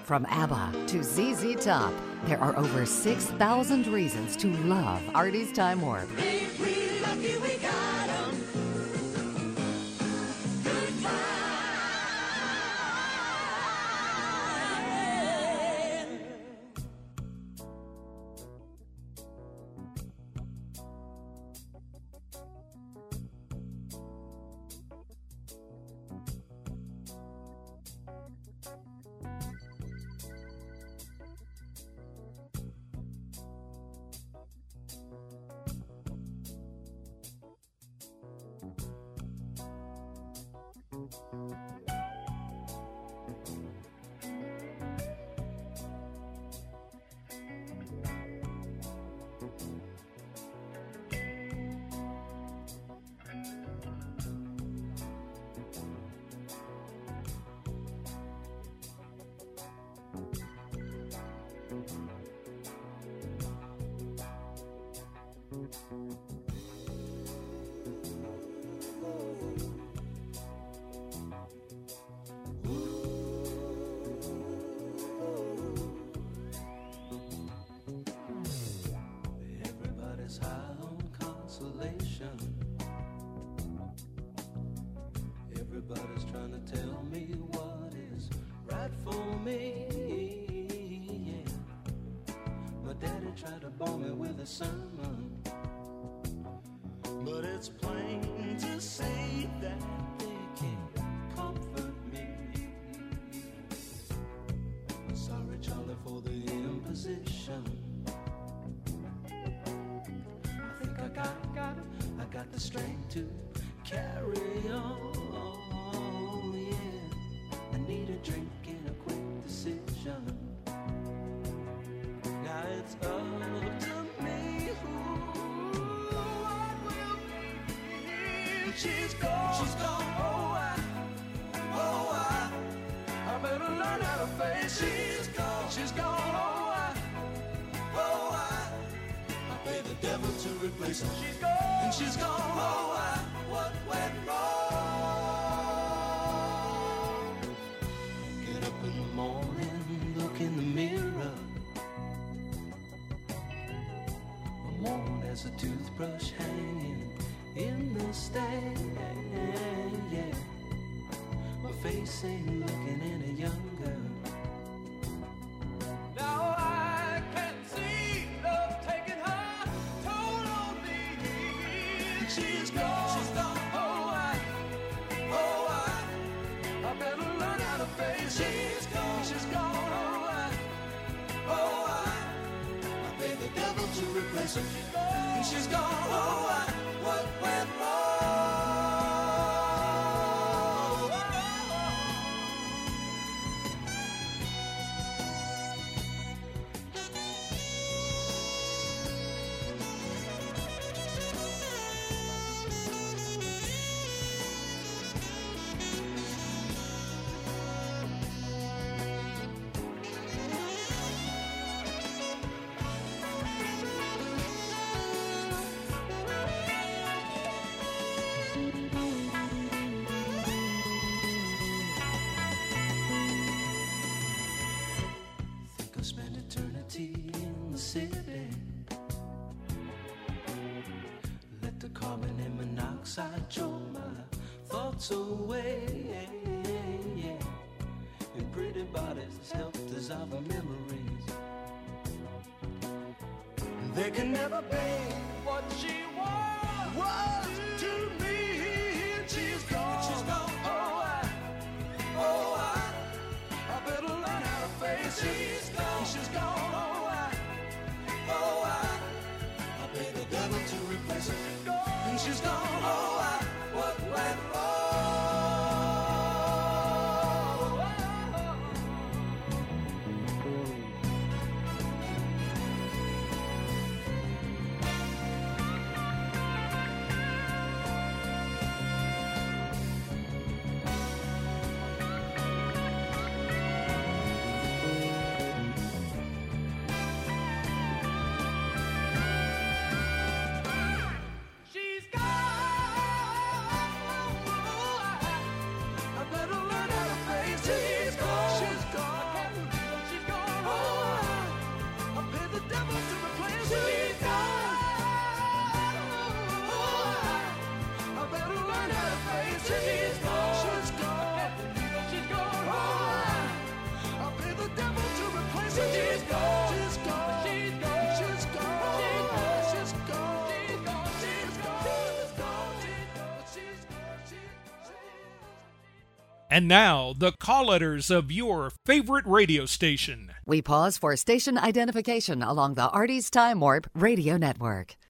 From ABBA to ZZ Top, there are over 6,000 reasons to love Artie's Time Warp. Ain't we lucky we got 'em? Goodbye. Everybody's high on consolation. Everybody's trying to tell me what is right for me. Yeah. My daddy tried to bore me with a sermon, but it's plain to see that they can't comfort me. Sorry, Charlie, for the imposition. I got the strength to carry on, yeah. I need a drink and a quick decision. Now it's up to me who I will be. She's gone, I better learn how to face it. She's gone, I pay the devil to replace her. She's gone, and she's gone. What went wrong? Get up in the morning, look in the mirror. I'm worn as a toothbrush hanging in the stand. Yeah. My face ain't looking any younger. Now I can see love taking her toll on me. She's gone. I better learn how to face it. She's gone. I pay the devil to replace her. And she's gone. What went in the city? Let the carbon and monoxide choke my thoughts away. And pretty bodies help dissolve the memories. They can never be what she was to me. She's gone. I better learn how to face it. She's gone. I pay the devil to replace her. And she's gone. What went And now, the call letters of your favorite radio station. We pause for station identification along the Artie's Time Warp Radio Network.